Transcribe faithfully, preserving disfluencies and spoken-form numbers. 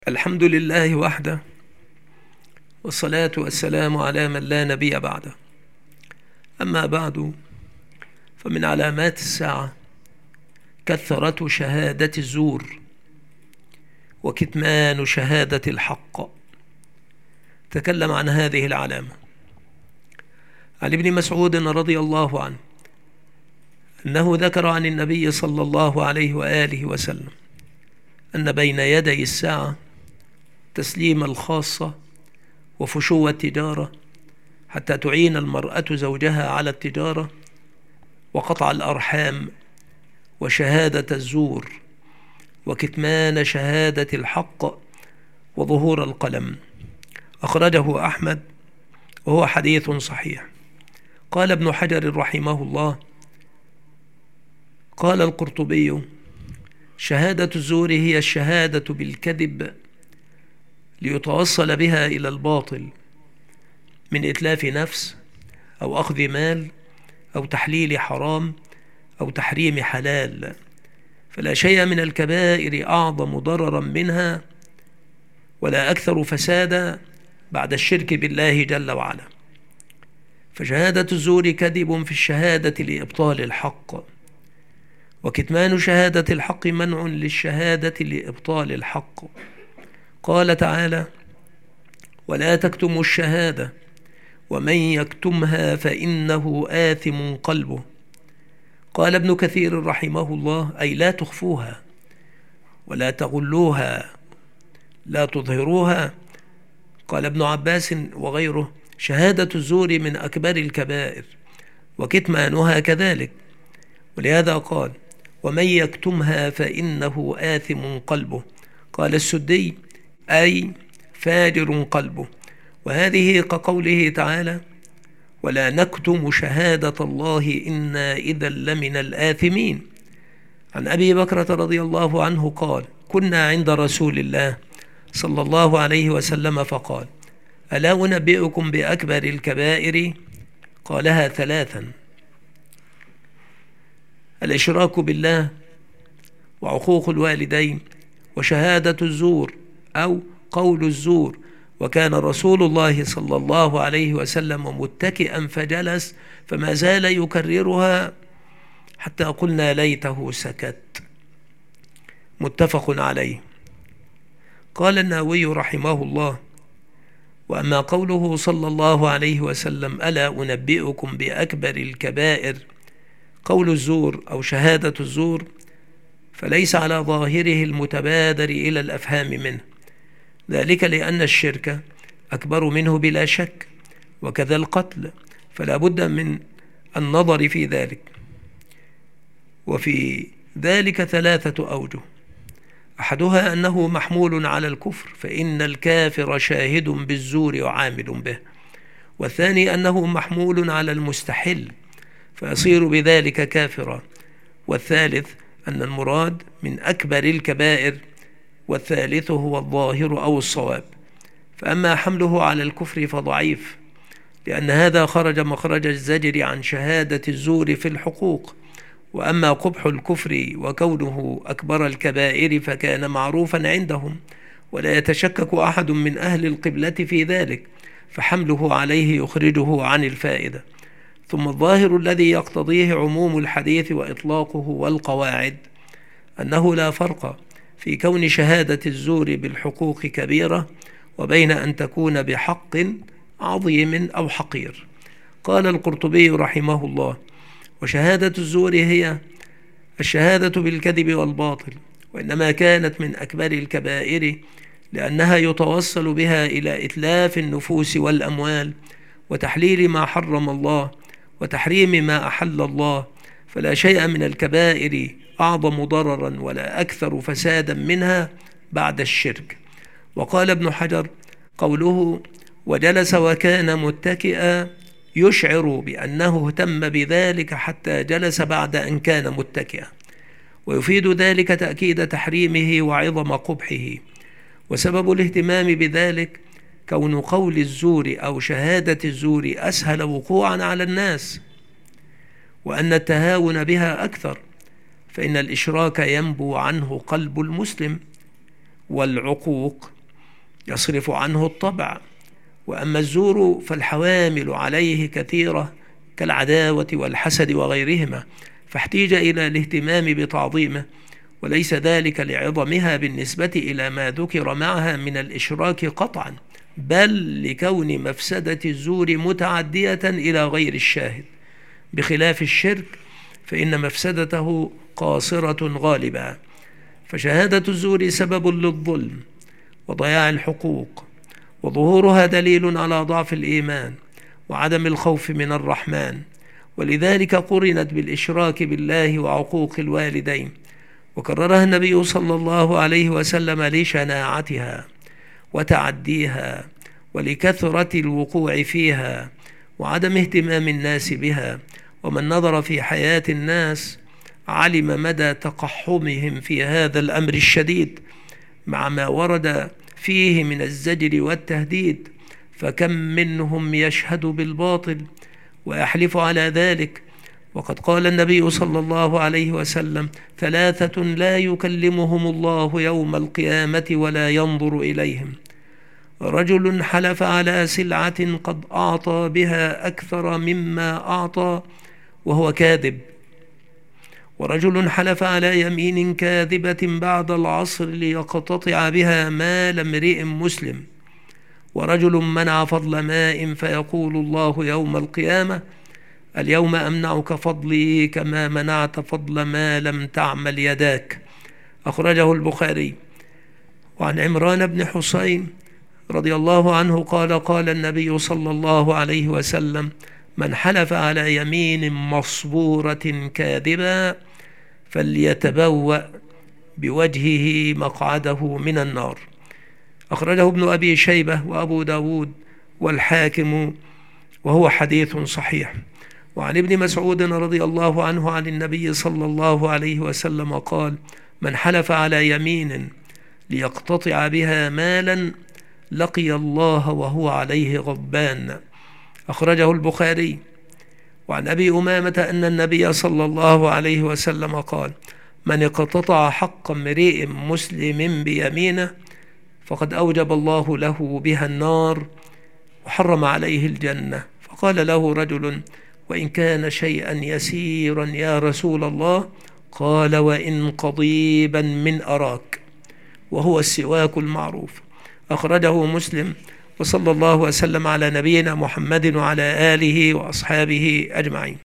الحمد لله وحده، والصلاة والسلام على من لا نبي بعده. أما بعد، فمن علامات الساعة كثرة شهادة الزور وكتمان شهادة الحق. تكلم عن هذه العلامة عن ابن مسعود رضي الله عنه أنه ذكر عن النبي صلى الله عليه وآله وسلم أن بين يدي الساعة تسليم الخاصة وفشو التجارة حتى تعين المرأة زوجها على التجارة، وقطع الأرحام، وشهادة الزور، وكتمان شهادة الحق، وظهور القلم. أخرجه أحمد وهو حديث صحيح. قال ابن حجر رحمه الله: قال القرطبي: شهادة الزور هي الشهادة بالكذب ليتوصل بها إلى الباطل من إتلاف نفس أو أخذ مال أو تحليل حرام أو تحريم حلال، فلا شيء من الكبائر أعظم ضررا منها ولا أكثر فسادا بعد الشرك بالله جل وعلا. فشهادة الزور كذب في الشهادة لإبطال الحق، وكتمان شهادة الحق منع للشهادة لإبطال الحق. قال تعالى: ولا تكتموا الشهادة ومن يكتمها فإنه آثم قلبه. قال ابن كثير رحمه الله: أي لا تخفوها ولا تغلوها، لا تظهروها. قال ابن عباس وغيره: شهادة الزور من أكبر الكبائر وكتمانها كذلك، ولهذا قال: ومن يكتمها فإنه آثم قلبه. قال السدي: أي فاجر قلبه. وهذه كقوله تعالى: ولا نكتم شهادة الله إنا إذا لمن الآثمين. عن أبي بكرة رضي الله عنه قال: كنا عند رسول الله صلى الله عليه وسلم فقال: ألا أنبئكم بأكبر الكبائر؟ قالها ثلاثا: الإشراك بالله، وعقوق الوالدين، وشهادة الزور أو قول الزور. وكان رسول الله صلى الله عليه وسلم متكئا فجلس فما زال يكررها حتى قلنا ليته سكت. متفق عليه. قال النووي رحمه الله: وأما قوله صلى الله عليه وسلم: ألا أنبئكم بأكبر الكبائر، قول الزور أو شهادة الزور، فليس على ظاهره المتبادر إلى الأفهام منه، ذلك لأن الشرك أكبر منه بلا شك، وكذا القتل، فلا بد من النظر في ذلك. وفي ذلك ثلاثة أوجه: أحدها أنه محمول على الكفر، فإن الكافر شاهد بالزور وعامل به. والثاني أنه محمول على المستحل، فيصير بذلك كافرا. والثالث أن المراد من أكبر الكبائر، والثالث هو الظاهر أو الصواب. فأما حمله على الكفر فضعيف، لأن هذا خرج مخرج الزجر عن شهادة الزور في الحقوق. وأما قبح الكفر وكونه أكبر الكبائر فكان معروفا عندهم، ولا يتشكك أحد من أهل القبلة في ذلك، فحمله عليه يخرجه عن الفائدة. ثم الظاهر الذي يقتضيه عموم الحديث وإطلاقه والقواعد أنه لا فرق في كون شهادة الزور بالحقوق كبيرة وبين أن تكون بحق عظيم أو حقير. قال القرطبي رحمه الله: وشهادة الزور هي الشهادة بالكذب والباطل، وإنما كانت من أكبر الكبائر لأنها يتوصل بها إلى إتلاف النفوس والأموال، وتحليل ما حرم الله، وتحريم ما أحل الله، فلا شيء من الكبائر أعظم ضررا ولا أكثر فسادا منها بعد الشرك. وقال ابن حجر: قوله وجلس وكان متكئا يشعر بأنه اهتم بذلك حتى جلس بعد أن كان متكئا، ويفيد ذلك تأكيد تحريمه وعظم قبحه. وسبب الاهتمام بذلك كون قول الزور أو شهادة الزور أسهل وقوعا على الناس، وأن التهاون بها أكثر، فإن الإشراك ينبو عنه قلب المسلم، والعقوق يصرف عنه الطبع. وأما الزور فالحوامل عليه كثيرة كالعداوة والحسد وغيرهما، فاحتيج إلى الاهتمام بتعظيمه، وليس ذلك لعظمها بالنسبة إلى ما ذكر معها من الإشراك قطعا، بل لكون مفسدة الزور متعدية إلى غير الشاهد، بخلاف الشرك فإن مفسدته قاصرة غالبا. فشهادة الزور سبب للظلم وضياع الحقوق، وظهورها دليل على ضعف الإيمان وعدم الخوف من الرحمن، ولذلك قرنت بالإشراك بالله وعقوق الوالدين، وكررها النبي صلى الله عليه وسلم لشناعتها وتعديها ولكثرة الوقوع فيها وعدم اهتمام الناس بها. ومن نظر في حياة الناس علم مدى تقحمهم في هذا الأمر الشديد، مع ما ورد فيه من الزجر والتهديد، فكم منهم يشهد بالباطل ويحلف على ذلك. وقد قال النبي صلى الله عليه وسلم: ثلاثة لا يكلمهم الله يوم القيامة ولا ينظر إليهم: رجل حلف على سلعة قد أعطى بها أكثر مما أعطى وهو كاذب، ورجل حلف على يمين كاذبة بعد العصر ليقتطع بها مال امرئ مسلم، ورجل منع فضل ماء فيقول الله يوم القيامة: اليوم أمنعك فضلي كما منعت فضل ما لم تعمل يداك. أخرجه البخاري. وعن عمران بن حسين رضي الله عنه قال: قال النبي صلى الله عليه وسلم: من حلف على يمين مصبورة كاذبا فليتبوأ بوجهه مقعده من النار. أخرجه ابن أبي شيبة وأبو داود والحاكم، وهو حديث صحيح. وعن ابن مسعود رضي الله عنه عن النبي صلى الله عليه وسلم قال: من حلف على يمين ليقتطع بها مالا لقي الله وهو عليه غضبان. أخرجه البخاري. وعن أبي أمامة أن النبي صلى الله عليه وسلم قال: من اقتطع حق امرئ مسلم بيمينه فقد أوجب الله له بها النار وحرم عليه الجنة. فقال له رجل: وإن كان شيئا يسيرا يا رسول الله؟ قال: وإن قضيبا من أراك، وهو السواك المعروف. أخرجه مسلم. وصلى الله وسلم على نبينا محمد وعلى آله وأصحابه أجمعين.